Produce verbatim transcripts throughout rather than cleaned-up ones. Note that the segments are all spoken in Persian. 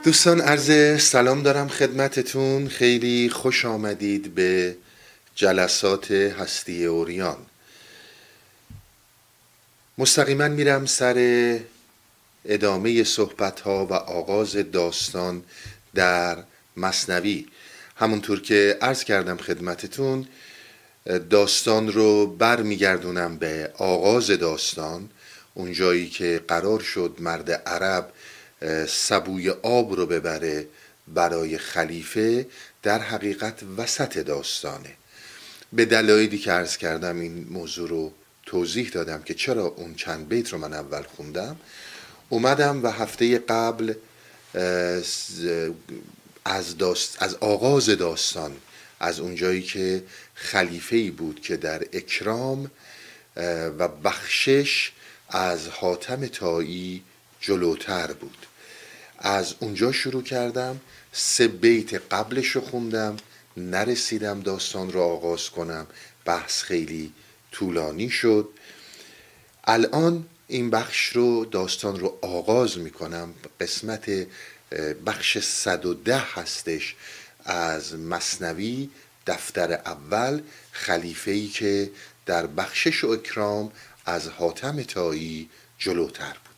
دوستان عرض سلام دارم خدمتتون. خیلی خوش آمدید به جلسات هستی اوریان. مستقیما میرم سر ادامه صحبت ها و آغاز داستان در مثنوی. همونطور که عرض کردم خدمتتون، داستان رو بر میگردونم به آغاز داستان، اون جایی که قرار شد مرد عرب سبوی آب رو ببره برای خلیفه. در حقیقت وسط داستانه. به دلایلی که عرض کردم این موضوع رو توضیح دادم که چرا اون چند بیت رو من اول خوندم. اومدم و هفته قبل از, داست از آغاز داستان، از اون جایی که خلیفه‌ای بود که در اکرام و بخشش از حاتم طایی جلوتر بود، از اونجا شروع کردم. سه بیت قبلش رو خوندم، نرسیدم داستان رو آغاز کنم، بحث خیلی طولانی شد. الان این بخش رو داستان رو آغاز میکنم. قسمت بخش صد و ده هستش از مثنوی، دفتر اول، خلیفه‌ای که در بخشش و اکرام از حاتم طایی جلوتر بود.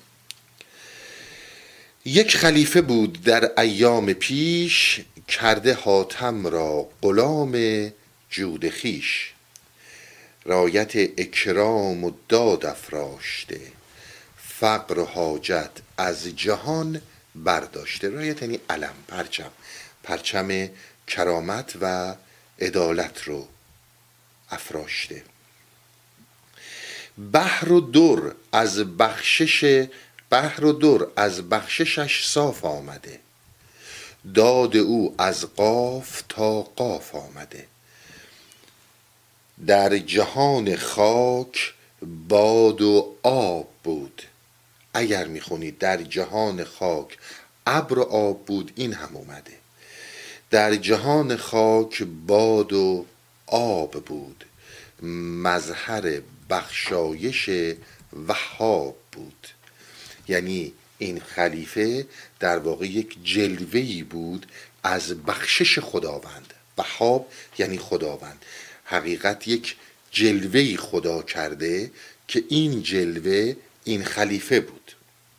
یک خلیفه بود در ایام پیش، کرده حاتم را غلام جود خویش. رایت اکرام و داد افراشته، فقر و حاجت از جهان برداشته. رایت یعنی علم، پرچم، پرچم کرامت و عدالت رو افراشته. بحر و در از بخشش بحر و در از بخششش صاف آمده، داد او از قاف تا قاف آمده. در جهان خاک باد و آب بود. اگر میخونید در جهان خاک ابر و آب بود، این هم اومده. در جهان خاک باد و آب بود، مظهر بخشایش وهاب بود. یعنی این خلیفه در واقع یک جلوه‌ای بود از بخشش خداوند. وهاب یعنی خداوند. حقیقت یک جلوه‌ای خدا کرده که این جلوه این خلیفه بود.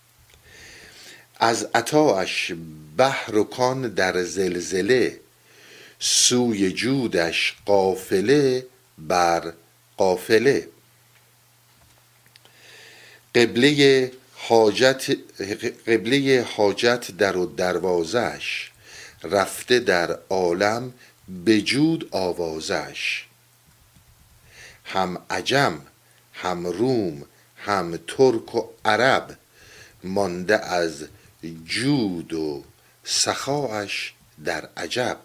از عطاش بحر و کان در زلزله، سوی جودش قافله بر قافله. قبله حاجت قبله حاجت در و دروازش، رفته در عالم به جود آوازش. هم عجم هم روم هم ترک و عرب، مانده از جود و سخاش در عجب.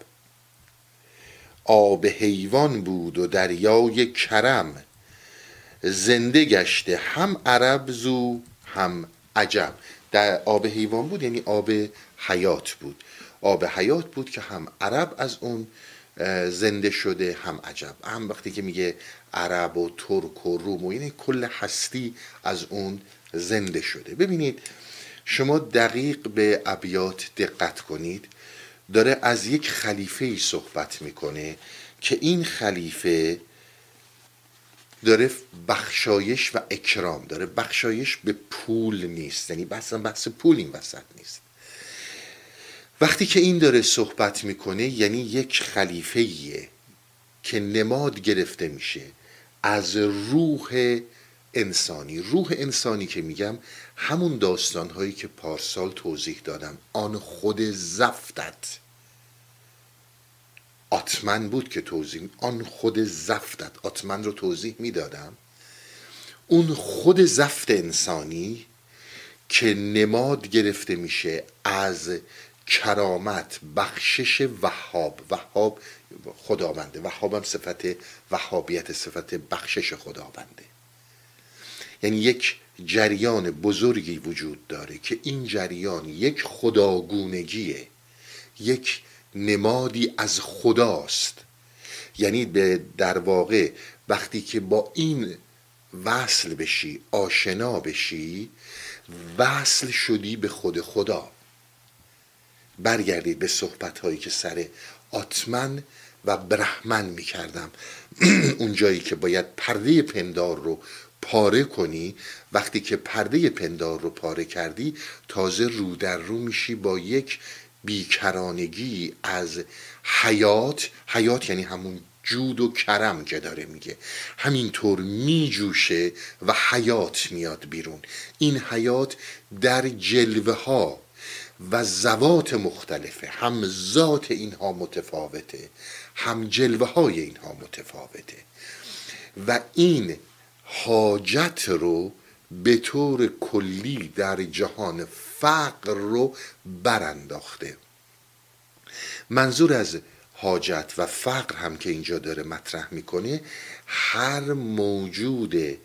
آب حیوان بود و دریای کرم، زنده گشته هم عرب زو هم عجم. در آب حیوان بود یعنی آب حیات بود. آب حیات بود که هم عرب از اون زنده شده هم عجب. هم وقتی که میگه عرب و ترک و روم و یعنی کل هستی از اون زنده شده. ببینید شما دقیق به ابیات دقت کنید. داره از یک خلیفه صحبت میکنه که این خلیفه داره بخشایش و اکرام داره. بخشایش به پول نیست، یعنی بحث بحث پول این وسط نیست. وقتی که این داره صحبت میکنه یعنی یک خلیفه‌ایه که نماد گرفته میشه از روح انسانی. روح انسانی که میگم همون داستانهایی که پارسال توضیح دادم. آن خود زفتت آتمن بود که توضیح، آن خود زفتت آتمن رو توضیح میدادم. اون خود زفت انسانی که نماد گرفته میشه از کرامت، بخشش وهاب. وهاب خداونده. وهاب هم صفت وهابیت، صفت بخشش خداونده. یعنی یک جریان بزرگی وجود داره که این جریان یک خداگونگیه، یک نمادی از خداست. یعنی به در واقع وقتی که با این وصل بشی، آشنا بشی، وصل شدی به خود خدا. برگردید به صحبت هایی که سر آتمن و برهمن می کردم. اون جایی که باید پرده پندار رو پاره کنی، وقتی که پرده پندار رو پاره کردی تازه رو در رو میشی با یک بیکرانگی از حیات. حیات یعنی همون جود و کرم که داره میگه، همینطور میجوشه و حیات میاد بیرون. این حیات در جلوه ها و ذوات مختلفه، هم ذات اینها متفاوته، هم جلوه های اینها متفاوته و این حاجت رو به طور کلی در جهان فقر رو برانداخته. منظور از حاجت و فقر هم که اینجا داره مطرح میکنه، هر موجود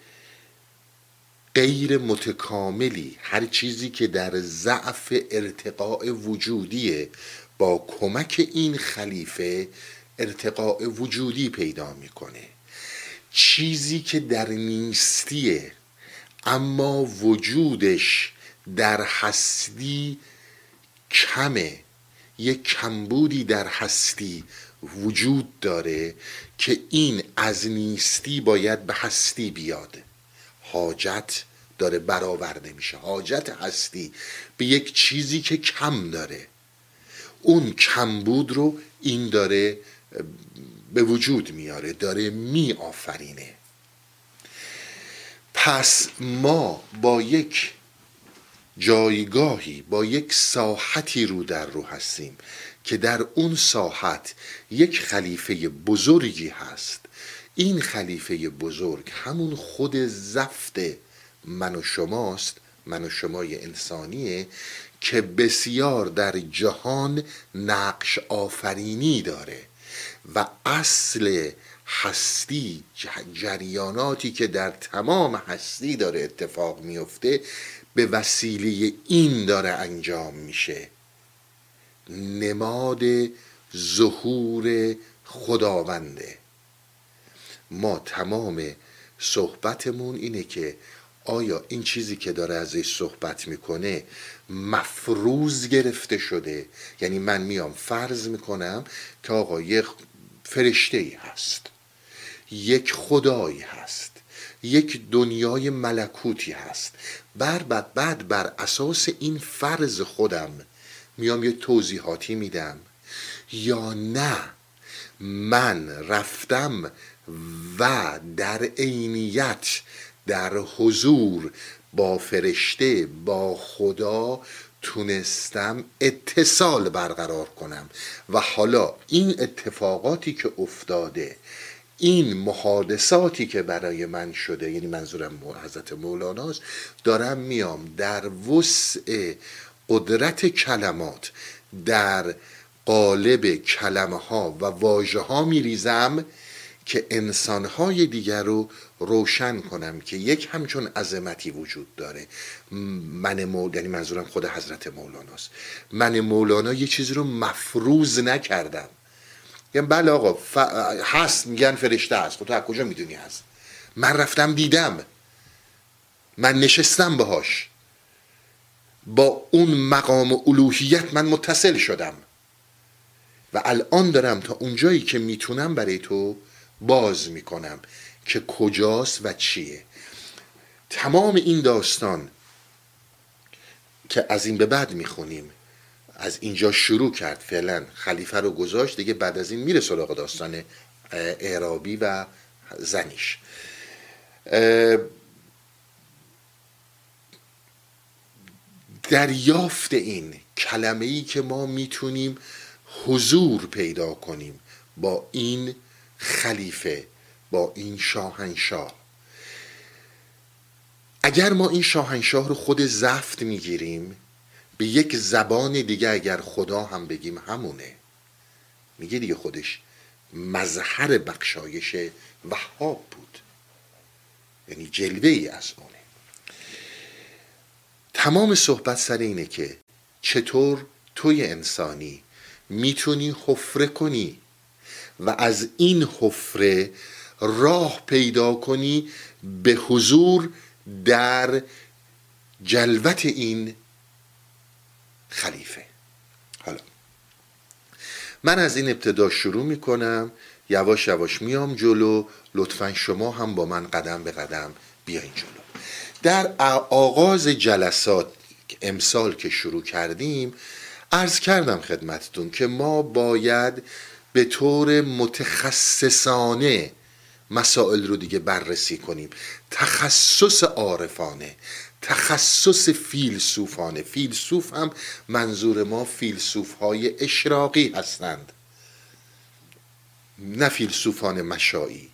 غیر متکاملی، هر چیزی که در ضعف ارتقاء وجودیه، با کمک این خلیفه ارتقاء وجودی پیدا میکنه. چیزی که در نیستیه اما وجودش در هستی کمه، یک کمبودی در هستی وجود داره که این از نیستی باید به هستی بیاد. حاجت داره برآورده میشه، حاجت هستی به یک چیزی که کم داره، اون کمبود رو این داره به وجود میاره، داره می آفرینه. پس ما با یک جایگاهی، با یک ساحتی رو در رو هستیم که در اون ساحت یک خلیفه بزرگی هست. این خلیفه بزرگ همون خود زفت من و شماست، من و شمای انسانیه که بسیار در جهان نقش آفرینی داره و اصل هستی، جریاناتی که در تمام هستی داره اتفاق میفته به وسیله این داره انجام میشه. نماد ظهور خداونده. ما تمام صحبتمون اینه که آیا این چیزی که داره ازش صحبت میکنه مفروض گرفته شده؟ یعنی من میام فرض میکنم که آقا یک فرشته‌ای هست، یک خدایی هست، یک دنیای ملکوتی هست، بر بعد, بعد بر اساس این فرض خودم میام یه توضیحاتی میدم، یا نه من رفتم و در عینیت در حضور با فرشته، با خدا تونستم اتصال برقرار کنم و حالا این اتفاقاتی که افتاده، این محادثاتی که برای من شده، یعنی منظورم حضرت مولاناست، دارم میام در وسع قدرت کلمات در قالب کلمه ها و واژه ها میریزم که انسانهای دیگر رو روشن کنم که یک همچون عظمتی وجود داره. من مول... یعنی منظورم خود حضرت مولاناست. من مولانا یه چیزی رو مفروض نکردم. یعنی بله آقا ف... هست، میگن فرشته هست، خب تو از کجا میدونی هست؟ من رفتم دیدم، من نشستم باهاش، با اون مقام الوهیت من متصل شدم و الان دارم تا اونجایی که میتونم برای تو باز میکنم که کجاست و چیه. تمام این داستان که از این به بعد میخونیم، از اینجا شروع کرد، فعلا خلیفه رو گذاشت دیگه، بعد از این میره سراغ داستان اعرابی و زنیش. دریافت این کلمه‌ای که ما میتونیم حضور پیدا کنیم با این خلیفه، با این شاهنشاه. اگر ما این شاهنشاه رو خود زفت میگیریم، به یک زبان دیگه اگر خدا هم بگیم همونه، میگه دیگه خودش مظهر بخشایش وهاب بود، یعنی جلوه ای از اونه. تمام صحبت سر اینه که چطور توی انسانی میتونی حفره کنی و از این حفره راه پیدا کنی به حضور در جلوت این خلیفه. حالا من از این ابتدا شروع میکنم، یواش یواش میام جلو، لطفا شما هم با من قدم به قدم بیاین جلو. در آغاز جلسات امسال که شروع کردیم عرض کردم خدمتتون که ما باید به طور متخصصانه مسائل رو دیگه بررسی کنیم، تخصص عارفانه، تخصص فیلسوفانه. فیلسوف هم منظور ما فیلسوف های اشراقی هستند، نه فیلسوفان مشایی.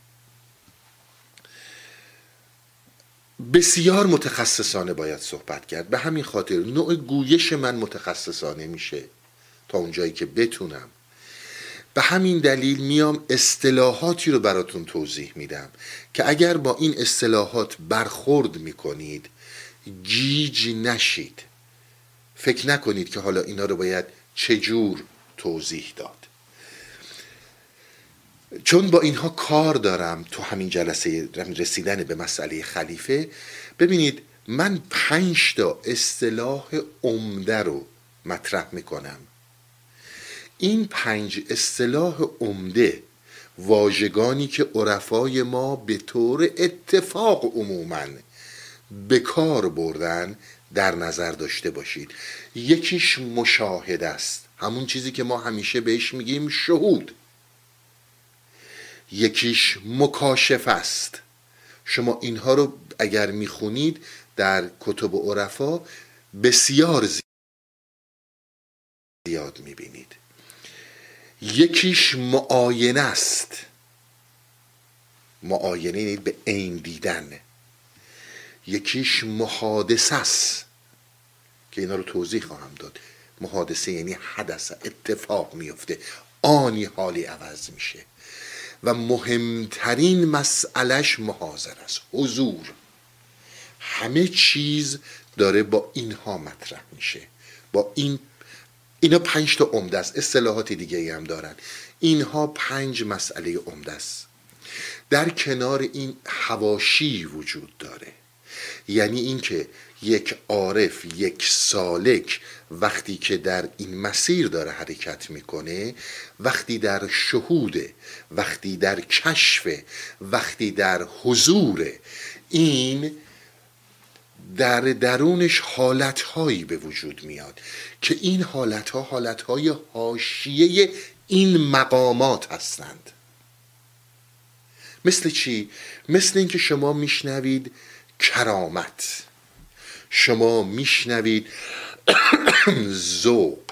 بسیار متخصصانه باید صحبت کرد. به همین خاطر نوع گویش من متخصصانه میشه تا اونجایی که بتونم. به همین دلیل میام اصطلاحاتی رو براتون توضیح میدم که اگر با این اصطلاحات برخورد میکنید گیج نشید، فکر نکنید که حالا اینا رو باید چجور توضیح داد، چون با اینها کار دارم تو همین جلسه رسیدن به مسئله خلیفه. ببینید من پنج تا اصطلاح عمده رو مطرح میکنم. این پنج اصطلاح عمده واژگانی که عرفای ما به طور اتفاق عموماً به کار بردن در نظر داشته باشید. یکیش مشاهده است، همون چیزی که ما همیشه بهش میگیم شهود. یکیش مکاشفه است، شما اینها رو اگر میخونید در کتب عرفا بسیار زیاد میبینید. یکیش معاینه است، معاینه یعنی به عین دیدن. یکیش محادثه است که اینا رو توضیح خواهم داد. محادثه یعنی حدث، اتفاق میفته، آنی حالی عوض میشه. و مهمترین مسئلهش محاضر است، حضور. همه چیز داره با اینها مطرح میشه، با این اینا پنج تا عمده است. اصطلاحات دیگه ای هم دارن. اینها پنج مسئله عمده است. در کنار این حواشی وجود داره، یعنی اینکه یک عارف، یک سالک وقتی که در این مسیر داره حرکت میکنه، وقتی در شهوده، وقتی در کشف، وقتی در حضور، این در درونش حالتهایی به وجود میاد که این حالتها حالتهای حاشیه این مقامات هستند. مثل چی؟ مثل اینکه شما میشنوید کرامت، شما میشنوید ذوق،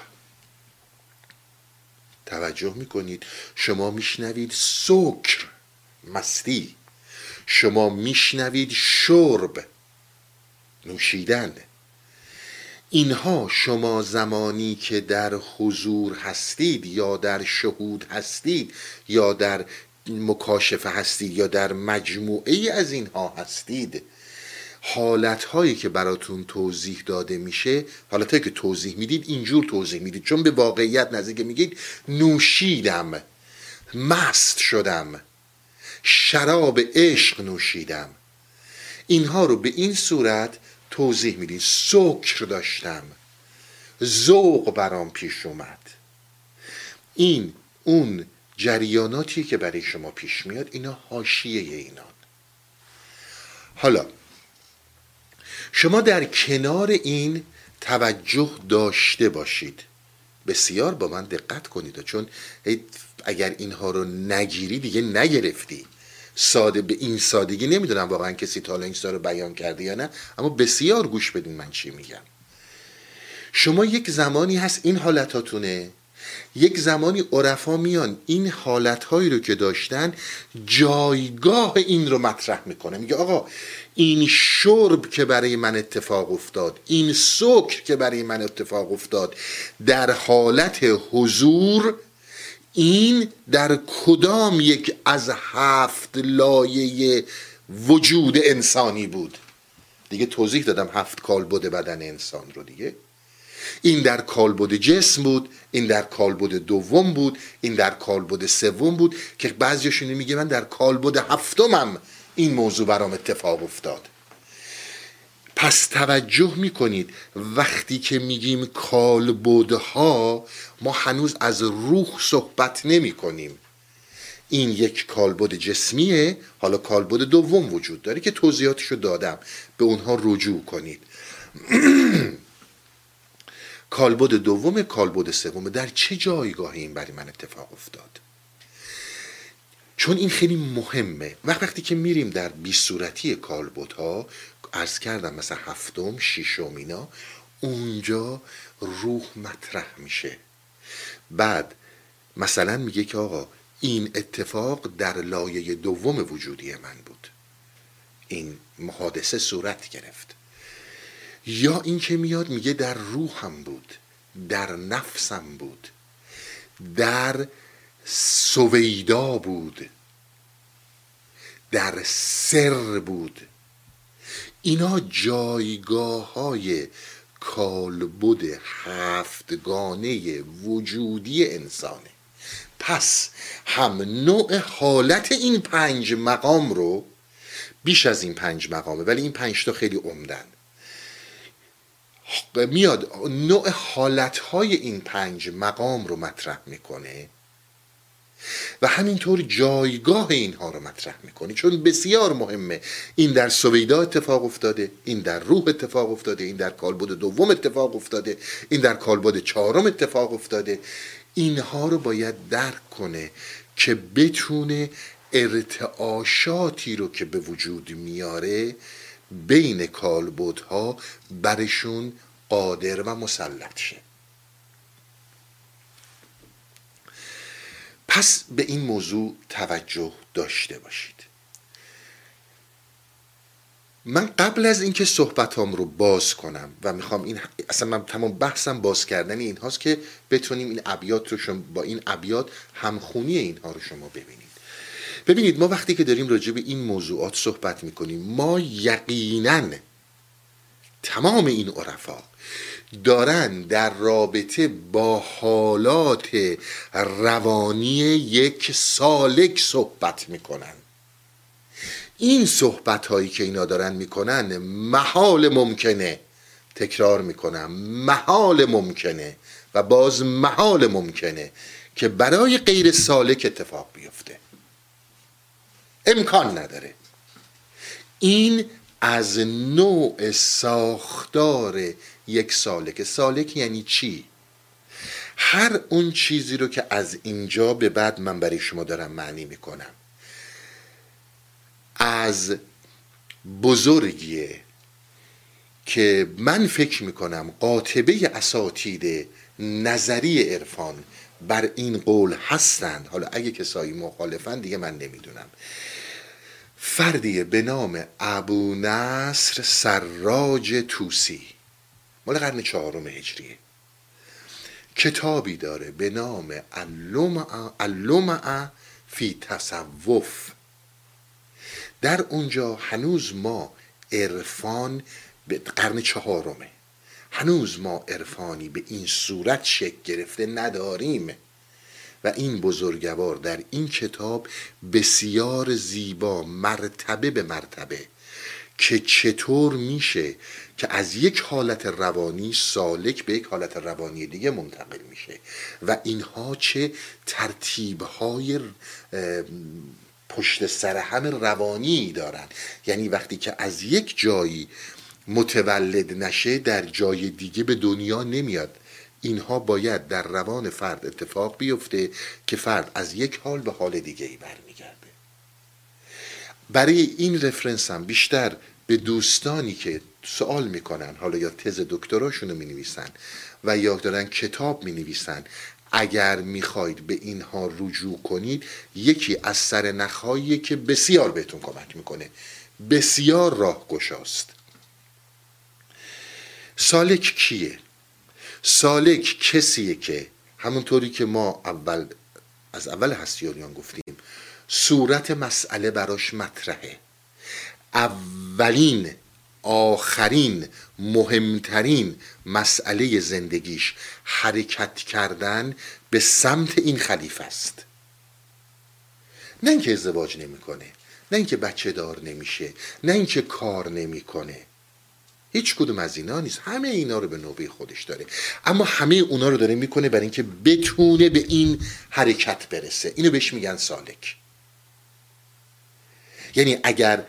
توجه میکنید، شما میشنوید سکر، مستی، شما میشنوید شرب، نوشیدن. اینها شما زمانی که در حضور هستید یا در شهود هستید یا در مکاشفه هستید یا در مجموعه از اینها هستید، حالتهایی که براتون توضیح داده میشه، حالتهایی که توضیح میدید اینجور توضیح میدید، چون به واقعیت نزدیک میگید نوشیدم، مست شدم، شراب عشق نوشیدم. اینها رو به این صورت توضیح میدید. سکر داشتم، ذوق برام پیش اومد. این اون جریاناتی که برای شما پیش میاد، اینا حاشیه اینان. حالا شما در کنار این توجه داشته باشید، بسیار با من دقت کنید، چون اگر اینها رو نگیری دیگه نگرفتی. ساده به این سادگی، نمیدونم واقعا کسی تا حالا این رو بیان کرده یا نه، اما بسیار گوش بدین من چی میگم. شما یک زمانی هست این حالتاتونه، یک زمانی عرفا میان این حالتهایی رو که داشتن جایگاه این رو مطرح میکنه. میگه آقا این شرب که برای من اتفاق افتاد، این سکر که برای من اتفاق افتاد در حالت حضور، این در کدام یک از هفت لایه وجود انسانی بود؟ دیگه توضیح دادم هفت کالبد بدن انسان رو دیگه. این در کالبد جسم بود، این در کالبد دوم بود، این در کالبد سوم بود، که بعضیشون میگه من در کالبد هفتمم این موضوع برام اتفاق افتاد. پس توجه میکنید وقتی که میگیم کالبدها ما هنوز از روح صحبت نمی کنیم. این یک کالبد جسمیه. حالا کالبد دوم وجود داره که توضیحاتشو دادم، به اونها رجوع کنید. کالبد دوم، کالبد سوم در چه جایگاهی این برای من اتفاق افتاد؟ چون این خیلی مهمه. وقت وقتی که میریم در بیست صورتی کالبدها، عرض کردم مثلا هفتم، ششم، اینا اونجا روح مطرح میشه. بعد مثلا میگه که آقا این اتفاق در لایه دوم وجودی من بود، این حادثه صورت گرفت. یا این که میاد میگه در روحم بود، در نفسم بود، در سویدا بود، در سر بود. اینا جایگاه های کالبد هفتگانه وجودی انسانه. پس هم نوع حالت این پنج مقام رو، بیش از این پنج مقامه ولی این پنج تا خیلی عمدن، میاد نوع حالتهای این پنج مقام رو مطرح میکنه و همینطور جایگاه اینها رو مطرح میکنه. چون بسیار مهمه. این در سویدا اتفاق افتاده، این در روح اتفاق افتاده، این در کالبد دوم اتفاق افتاده، این در کالبد چهارم اتفاق افتاده. اینها رو باید درک کنه که بتونه ارتعاشاتی رو که به وجود میاره بین کالبدها برشون قادر و مسلط شه. پس به این موضوع توجه داشته باشید. من قبل از اینکه صحبتام رو باز کنم و میخوام این اصلا من تمام بحثم باز کردن این هاست که بتونیم این ابیات رو شما با این ابیات همخونی اینها رو شما ببینید. ببینید ما وقتی که داریم راجع به این موضوعات صحبت میکنیم، ما یقینا تمام این عرفا دارن در رابطه با حالات روانی یک سالک صحبت میکنن. این صحبت هایی که اینا دارن میکنن محال ممکنه، تکرار میکنم، محال ممکنه و باز محال ممکنه که برای غیر سالک اتفاق بیفته. امکان نداره. این از نوع ساختار یک سالک. سالک یعنی چی؟ هر اون چیزی رو که از اینجا به بعد من برای شما دارم معنی میکنم، از بزرگیه که من فکر میکنم قاطبه اساتید نظری عرفان بر این قول هستند. حالا اگه کسایی مخالفن دیگه من نمیدونم. فردی به نام ابو نصر سراج طوسی، مال قرن چهارم هجریه، کتابی داره به نام اللمع فی تصوف. در اونجا هنوز ما عرفان به قرن چهارمه، هنوز ما عرفانی به این صورت شکل گرفته نداریم و این بزرگوار در این کتاب بسیار زیبا مرتبه به مرتبه که چطور میشه که از یک حالت روانی سالک به یک حالت روانی دیگه منتقل میشه و اینها چه ترتیبهای پشت سر هم روانی دارن. یعنی وقتی که از یک جایی متولد نشه در جای دیگه به دنیا نمیاد. اینها باید در روان فرد اتفاق بیفته که فرد از یک حال به حال دیگه ای برمیگرده. برای این رفرنس هم بیشتر به دوستانی که سوال میکنن، حالا یا تز دکتراشونو مینویسن و یا دارن کتاب مینویسن، اگر میخواید به اینها رجوع کنید، یکی از سرنخهایی که بسیار بهتون کمک میکنه، بسیار راهگشاست. سالک کیه؟ سالک کسیه که همونطوری که ما اول از اول هستیاریان گفتیم صورت مسئله براش مطرحه. اولین، آخرین، مهمترین مسئله زندگیش حرکت کردن به سمت این خلیفه است. نه اینکه ازدواج نمیکنه، نه اینکه بچه دار نمیشه، نه اینکه کار نمیکنه، هیچ کدوم از اینا نیست. همه اینا رو به نوبه خودش داره، اما همه اونا رو داره میکنه برای اینکه بتونه به این حرکت برسه. اینو بهش میگن سالک. یعنی اگر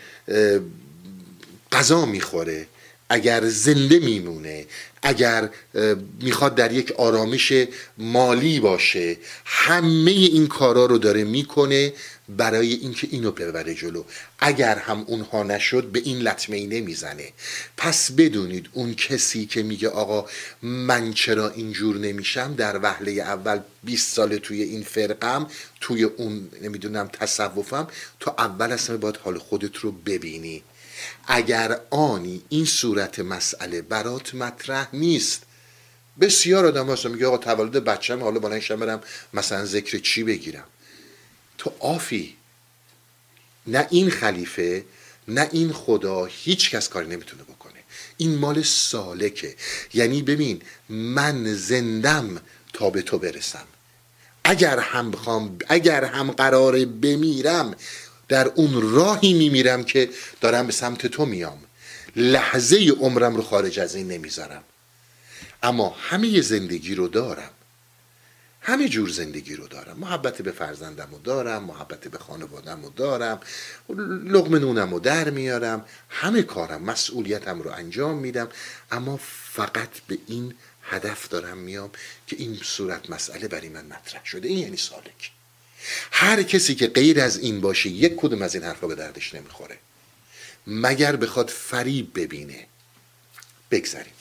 غذا میخوره، اگر زنده میمونه، اگر میخواد در یک آرامش مالی باشه، همه این کارا رو داره میکنه برای اینکه اینو ببره جلو. اگر هم اونها نشد به این لطمه ای نمیزنه. پس بدونید اون کسی که میگه آقا من چرا اینجور نمیشم، در وهله اول بیست سال توی این فرقم، توی اون نمیدونم تصوفم، تو اول اصلا باید حال خودت رو ببینی. اگر آنی این صورت مسئله برات مطرح نیست، بسیار آدم هست میگه آقا تولد بچه‌م، حالا بلندشم برم مثلا ذکر چی بگیرم. تو آفی، نه این خلیفه نه این خدا، هیچ کس کاری نمیتونه بکنه. این مال سالکه. یعنی ببین من زندم تا به تو برسم. اگر هم بخوام، اگر هم قراره بمیرم، در اون راهی میمیرم که دارم به سمت تو میام. لحظه عمرم رو خارج از این نمیذارم. اما همه زندگی رو دارم، همه جور زندگی رو دارم. محبت به فرزندم رو دارم، محبت به خانوادم رو دارم، لقمه نونم رو در میارم، همه کارم، مسئولیتم رو انجام میدم، اما فقط به این هدف دارم میام که این صورت مسئله برای من مطرح شده. این یعنی سالک. هر کسی که غیر از این باشه یک کدوم از این حرفا به دردش نمیخوره، مگر بخواد فریب ببینه. بگذاریم.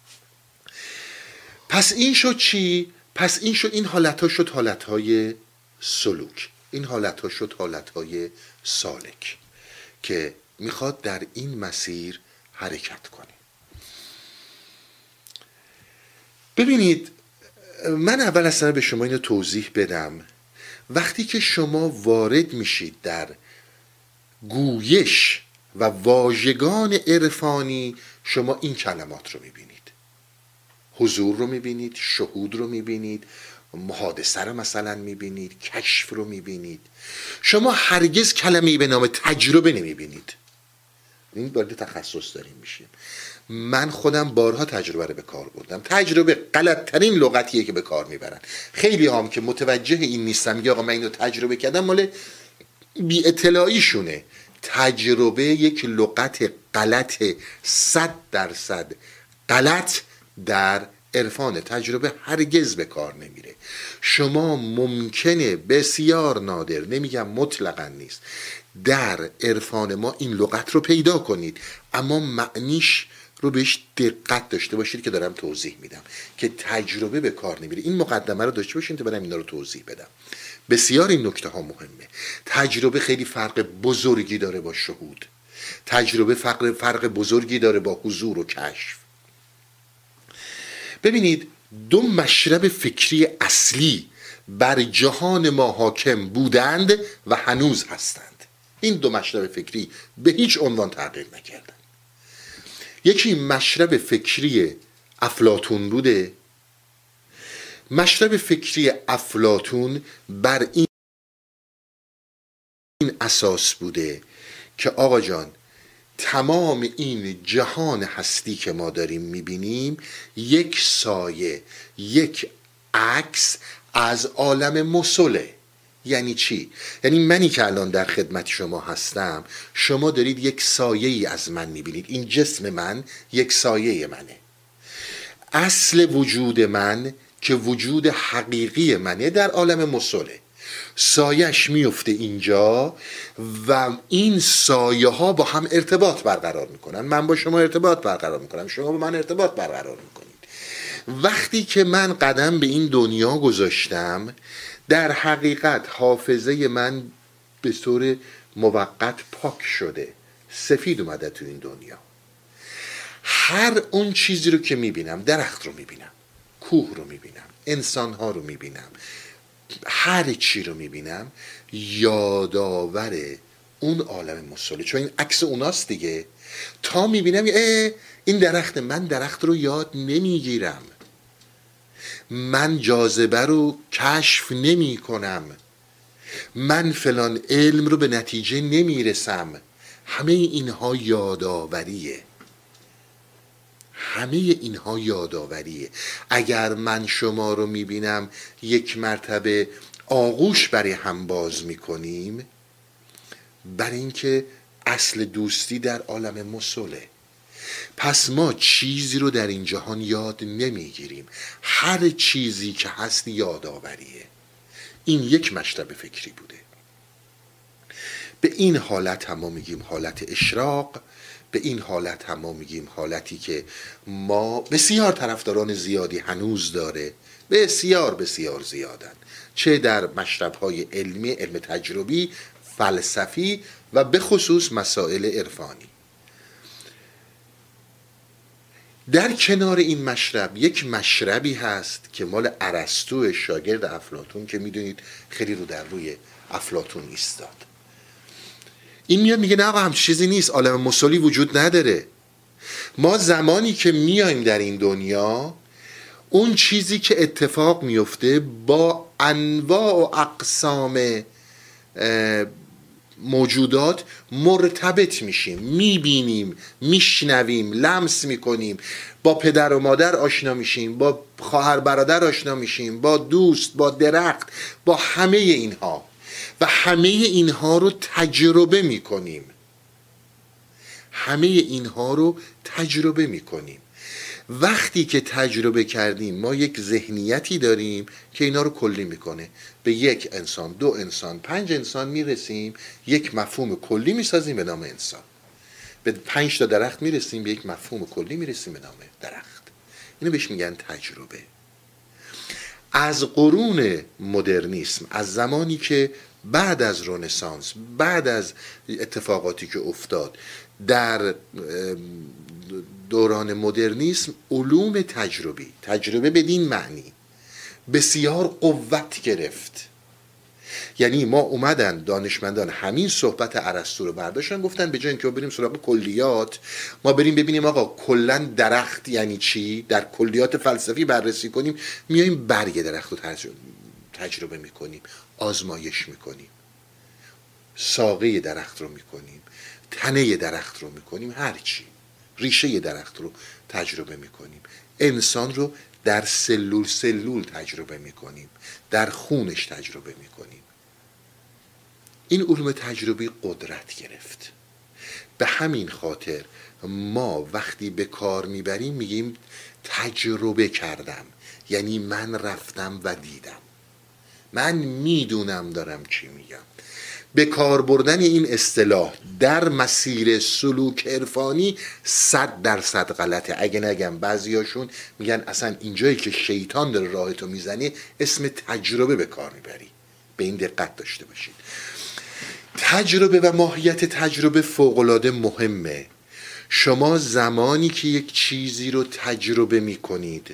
پس این شد چی؟ پس این شد، این حالتها شد حالتهای سلوک، این حالتها شد حالتهای سالک که میخواد در این مسیر حرکت کنه. ببینید من اول اصلا به شما اینو توضیح بدم. وقتی که شما وارد میشید در گویش و واژگان عرفانی، شما این کلمات رو میبینید. حضور رو میبینید، شهود رو میبینید، محادثه رو مثلا میبینید، کشف رو میبینید. شما هرگز کلمه‌ای به نام تجربه نمیبینید. این وارد تخصص داریم میشیم. من خودم بارها تجربه رو به کار بردم. تجربه غلط‌ترین لغتیه که به کار میبرن. خیلی هم که متوجه این نیستم میگه آقا من اینو تجربه کردم، مال بی اطلاعیشونه. تجربه یک لغت غلط، صد درصد غلط در عرفان. تجربه هرگز به کار نمیره. شما ممکنه، بسیار نادر، نمیگم مطلقا نیست، در عرفان ما این لغت رو پیدا کنید، اما معنیش رو بهش دقت داشته باشید که دارم توضیح میدم که تجربه به کار نمیره. این مقدمه رو داشته باشید تا برم اینا رو توضیح بدم. بسیار این نکته ها مهمه. تجربه خیلی فرق بزرگی داره با شهود. تجربه فرق فرق بزرگی داره با حضور و کشف. ببینید دو مشرب فکری اصلی بر جهان ما حاکم بودند و هنوز هستند. این دو مشرب فکری به هیچ عنوان تغییر نکردند. یکی مشرب فکری افلاطون بوده. مشرب فکری افلاطون بر این اساس بوده که آقا جان تمام این جهان هستی که ما داریم میبینیم یک سایه، یک عکس از عالم مسله. یعنی چی؟ یعنی منی که الان در خدمت شما هستم، شما دارید یک سایه ای از من میبینید. این جسم من یک سایه منه. اصل وجود من که وجود حقیقی منه در عالم مسله. سایش میفته اینجا و این سایه ها با هم ارتباط برقرار میکنن. من با شما ارتباط برقرار میکنم، شما با من ارتباط برقرار میکنید. وقتی که من قدم به این دنیا گذاشتم، در حقیقت حافظه من به طور موقت پاک شده، سفید اومده تو این دنیا. هر اون چیزی رو که میبینم، درخت رو میبینم، کوه رو میبینم، انسان ها رو میبینم، هر چی رو میبینم یادآور اون عالم مسله، چون این عکس اوناست دیگه. تا میبینم این درخت، من درخت رو یاد نمیگیرم، من جاذبه رو کشف نمی کنم، من فلان علم رو به نتیجه نمیرسم. همه اینها یادآوریه. همه اینها یادآوریه. اگر من شما رو میبینم یک مرتبه آغوش برای هم باز میکنیم، برای اینکه اصل دوستی در عالم مثله. پس ما چیزی رو در این جهان یاد نمیگیریم، هر چیزی که هست یادآوریه. این یک مشرب فکری بوده. به این حالت هم ما میگیم حالت اشراق، به این حالت هم ما میگیم حالتی که ما بسیار طرفداران زیادی هنوز داره، بسیار بسیار زیادن، چه در مشرب‌های علمی، علم تجربی، فلسفی و به خصوص مسائل عرفانی. در کنار این مشرب یک مشربی هست که مال ارسطو شاگرد افلاطون، که میدونید خیلی رو در روی افلاطون ایستاد. این میاد میگه نه آقا هم چیزی نیست، عالم مثلی وجود نداره. ما زمانی که میایم در این دنیا، اون چیزی که اتفاق میفته با انواع و اقسام موجودات مرتبط میشیم، میبینیم، میشنویم، لمس میکنیم، با پدر و مادر آشنا میشیم، با خواهر برادر آشنا میشیم، با دوست، با درخت، با همه اینها، و همه اینها رو تجربه میکنیم. همه اینها رو تجربه میکنیم. وقتی که تجربه کردیم ما یک ذهنیتی داریم که اینا رو کلی میکنه. به یک انسان، دو انسان، پنج انسان میرسیم، یک مفهوم کلی میسازیم به نام انسان. به پنج تا درخت میرسیم، به یک مفهوم کلی میرسیم به نام درخت. اینو بهش میگن تجربه. از قرون مدرنیسم، از زمانی که بعد از رنسانس، بعد از اتفاقاتی که افتاد در دوران مدرنیسم، علوم تجربی، تجربه بدین معنی بسیار قوت گرفت. یعنی ما اومدن دانشمندان همین صحبت ارسطو رو برداشتن، گفتن به جای اینکه بریم سراغ کلیات، ما بریم ببینیم آقا کلا درخت یعنی چی، در کلیات فلسفی بررسی کنیم. میایم برگ درخت رو تجربه میکنیم، آزمایش میکنیم، ساقه درخت رو میکنیم، تنه درخت رو میکنیم، هرچی، ریشه درخت رو تجربه میکنیم، انسان رو در سلول سلول تجربه میکنیم، در خونش تجربه میکنیم. این علوم تجربی قدرت گرفت. به همین خاطر ما وقتی به کار میبریم میگیم تجربه کردم، یعنی من رفتم و دیدم، من میدونم دارم چی میگم. به کار بردن این اصطلاح در مسیر سلوک عرفانی صد درصد غلطه. اگه نگم بعضیاشون میگن اصلا اینجایی که شیطان داره راهتو میزنه اسم تجربه به کار میبری. به این دقت داشته باشید. تجربه و ماهیت تجربه فوق‌العاده مهمه. شما زمانی که یک چیزی رو تجربه میکنید،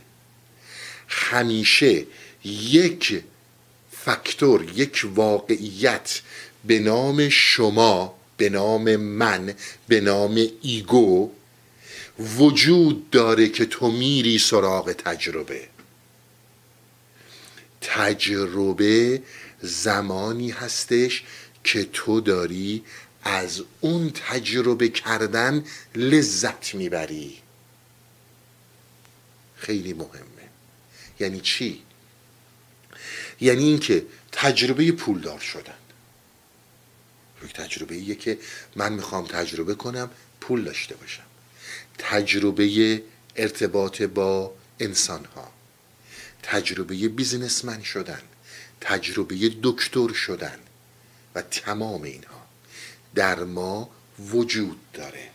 همیشه یک فاکتور، یک واقعیت به نام شما، به نام من، به نام ایگو وجود داره که تو میری سراغ تجربه. تجربه زمانی هستش که تو داری از اون تجربه کردن لذت میبری. خیلی مهمه. یعنی چی؟ یعنی اینکه تجربه پولدار شدن، یک تجربه ایه که من میخوام تجربه کنم پول داشته باشم. تجربه ارتباط با انسان ها، تجربه بیزینسمن شدن، تجربه دکتر شدن و تمام اینها در ما وجود داره.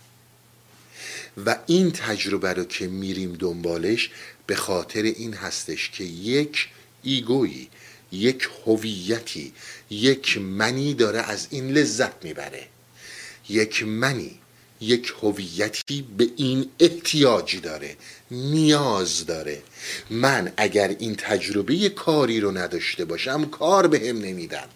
و این تجربه رو که میریم دنبالش به خاطر این هستش که یک ایگویی، یک هویتی، یک منی داره از این لذت میبره. یک منی، یک هویتی به این احتیاجی داره، نیاز داره. من اگر این تجربه کاری رو نداشته باشم کار بهم نمیدن.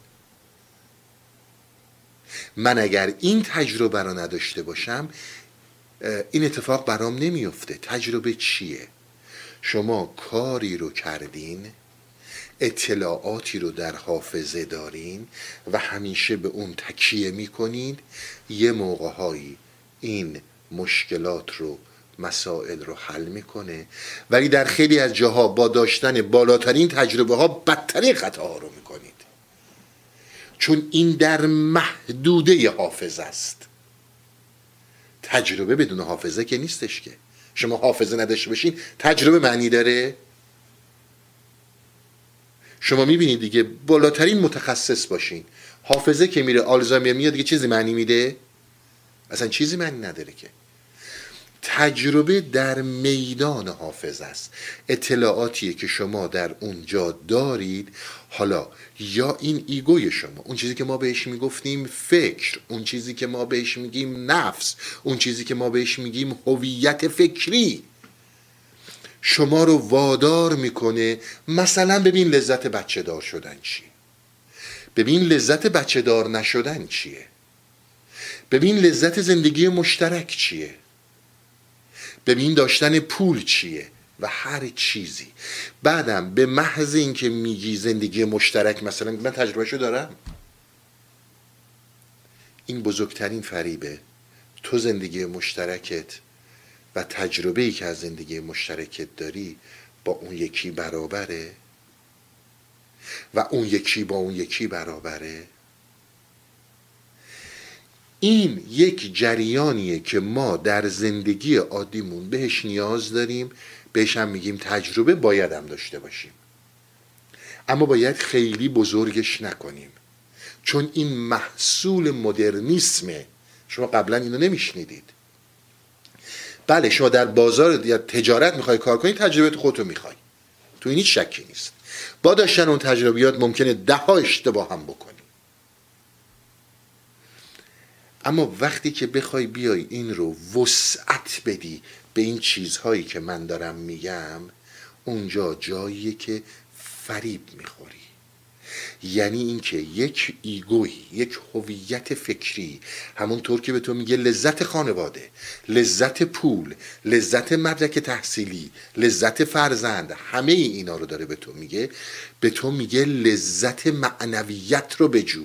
من اگر این تجربه رو نداشته باشم این اتفاق برام نمیفته. تجربه چیه؟ شما کاری رو کردین، اطلاعاتی رو در حافظه دارین و همیشه به اون تکیه میکنین. یه موقعهایی این مشکلات رو مسائل رو حل میکنه، ولی در خیلی از جاها با داشتن بالاترین تجربه ها بدترین خطاها رو میکنید، چون این در محدوده حافظه است. تجربه بدون حافظه که نیستش که. شما حافظه نداشته باشین تجربه معنی داره؟ شما میبینید دیگه، بالاترین متخصص باشین، حافظه که میره آلزایمر میاد دیگه چیزی معنی میده؟ اصلا چیزی معنی نداره که. تجربه در میدان حافظه است، اطلاعاتیه که شما در اونجا دارید. حالا یا این ایگوی شما، اون چیزی که ما بهش میگفتیم فکر، اون چیزی که ما بهش میگیم نفس، اون چیزی که ما بهش میگیم هویت فکری، شما رو وادار میکنه مثلا ببین لذت بچه دار شدن چیه، ببین لذت بچه دار نشدن چیه، ببین لذت زندگی مشترک چیه، ببین داشتن پول چیه و هر چیزی. بعدم به محض این که میگی زندگی مشترک، مثلا من تجربهشو دارم، این بزرگترین فریبه. تو زندگی مشترکت و تجربه‌ای که از زندگی مشترکت داری با اون یکی برابره و اون یکی با اون یکی برابره. این یک جریانیه که ما در زندگی عادیمون بهش نیاز داریم، بهش هم میگیم تجربه، باید هم داشته باشیم، اما باید خیلی بزرگش نکنیم، چون این محصول مدرنیسمه. شما قبلا اینو نمیشنیدید. بله شما در بازار یا تجارت میخوای کار کنی، تجربه تو خودتو میخوای، تو این هیچ شکی نیست. با داشتن اون تجربیات ممکنه ده ها اشتباه هم بکنی، اما وقتی که بخوای بیای این رو وسعت بدی به این چیزهایی که من دارم میگم، اونجا جاییه که فریب میخوری. یعنی اینکه یک ایگوی، یک هویت فکری، همونطور که به تو میگه لذت خانواده، لذت پول، لذت مدرک تحصیلی، لذت فرزند، همه اینا رو داره به تو میگه. به تو میگه لذت معنویت رو بجوی.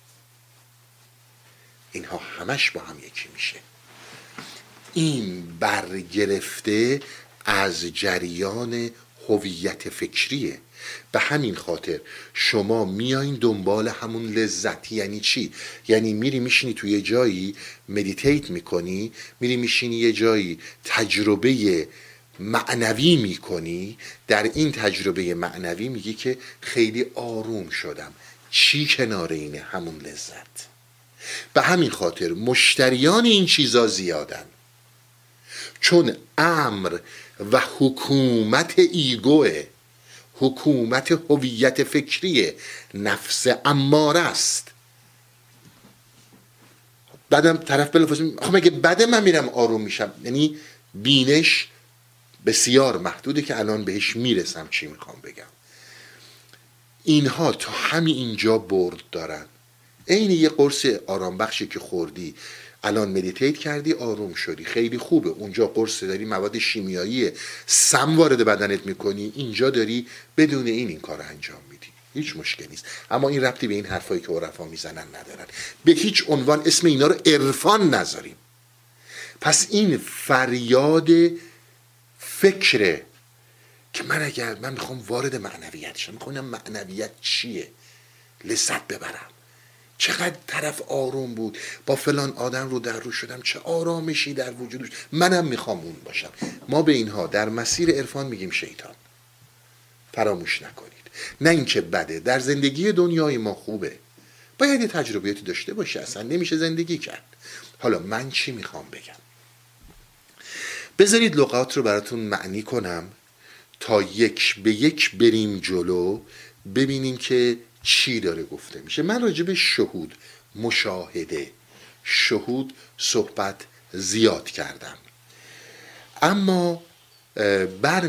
اینها همش با هم یکی میشه. این برگرفته از جریان هویت فکریه. به همین خاطر شما میایین دنبال همون لذت. یعنی چی؟ یعنی میری میشینی توی یه جایی مدیتیت میکنی، میری میشینی یه جایی تجربه معنوی میکنی، در این تجربه معنوی میگی که خیلی آروم شدم. چی کنار اینه؟ همون لذت. به همین خاطر مشتریان این چیزا زیادن، چون امر و حکومت ایگوه، حکومت هویت فکری نفس اماره است. بعدم طرف بلافاصله خب مگه بعد من میرم آروم میشم؟ یعنی بینش بسیار محدوده که الان بهش میرسم چی میخوام بگم. اینها تا همین اینجا برد دارن. این یه قرص آرام بخشی که خوردی، الان مدیتیت کردی، آروم شدی، خیلی خوبه. اونجا قرص داری مواد شیمیایی سم وارد بدنت میکنی، اینجا داری بدون این این کار انجام میدی، هیچ مشکلی نیست. اما این ربطی به این حرفایی که عرفا میزنن ندارن. به هیچ عنوان اسم اینا رو عرفان نذاریم. پس این فریاد فکره که من اگر من میخوام وارد معنویت شم، میخوام معنویت چیه، لذت ببرم. چقدر طرف آروم بود، با فلان آدم رو در رو شدم، چه آرامشی در وجودش، منم میخوام اون باشم. ما به اینها در مسیر عرفان میگیم شیطان. فراموش نکنید. نه اینکه بده، در زندگی دنیای ما خوبه، باید یه تجربیاتی داشته باشه، اصلا نمیشه زندگی کرد. حالا من چی میخوام بگم؟ بذارید لغات رو براتون معنی کنم تا یک به یک بریم جلو، ببینیم که چی داره گفته میشه. من راجع به شهود، مشاهده، شهود صحبت زیاد کردم، اما بر